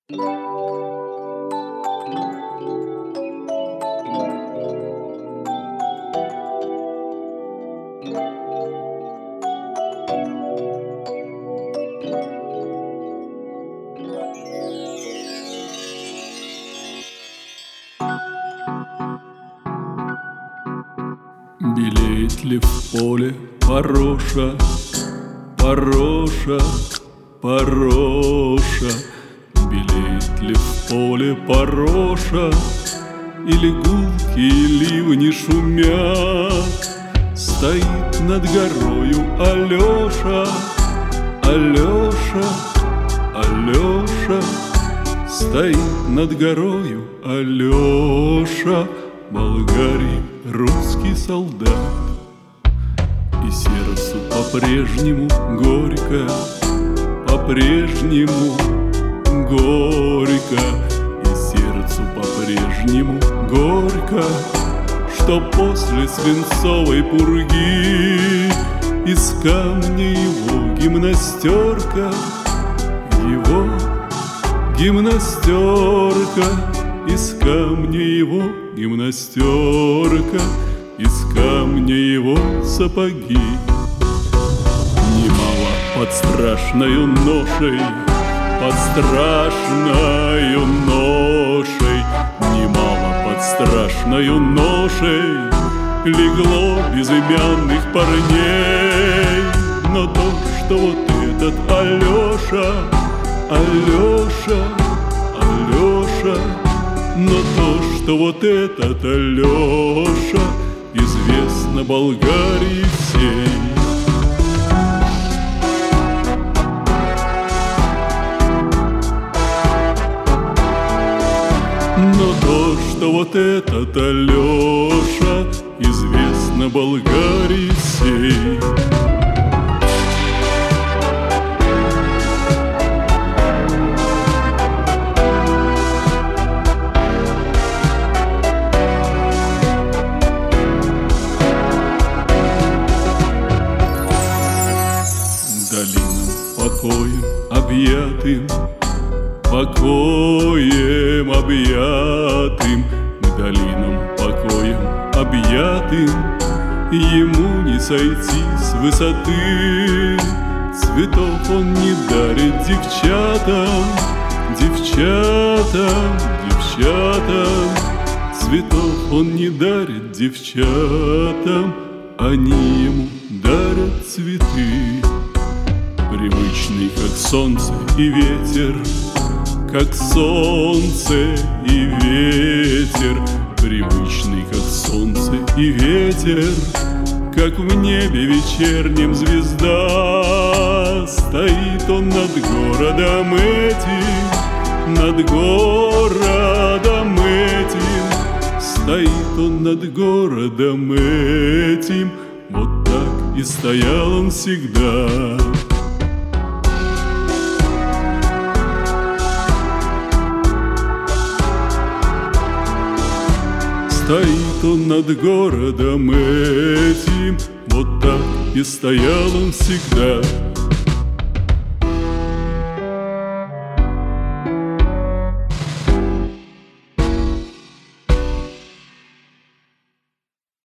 Белеет ли в поле пороша, пороша, пороша? Белеет ли в поле пороша, или гулкие ливни шумят? Стоит над горою Алеша, Алеша, Алеша. Стоит над горою Алеша, Болгарий, русский солдат. И сердцу по-прежнему горько, по-прежнему горько. И сердцу по-прежнему горько, что после свинцовой пурги из камня его гимнастерка, его гимнастерка, из камня его гимнастерка, из камня его сапоги. Немало под страшною ношей, под страшною ношей, немало под страшною ношей легло безымянных парней. Но то, что вот этот Алеша, Алеша, Алеша, но то, что вот этот Алеша известно Болгарии всей. Но то, что вот этот Алеша известно Болгарии всей. Долинам покоем объятым, покоем объятым, к долинам покоем объятым ему не сойти с высоты. Цветов он не дарит девчатам, девчатам, девчатам. Цветов он не дарит девчатам, они ему дарят цветы. Привычный, как солнце и ветер, как солнце и ветер. Привычный, как солнце и ветер, как в небе вечернем звезда. Стоит он над городом этим, над городом этим. Стоит он над городом этим, вот так и стоял он всегда. Стоит он над городом этим, вот так и стоял он всегда.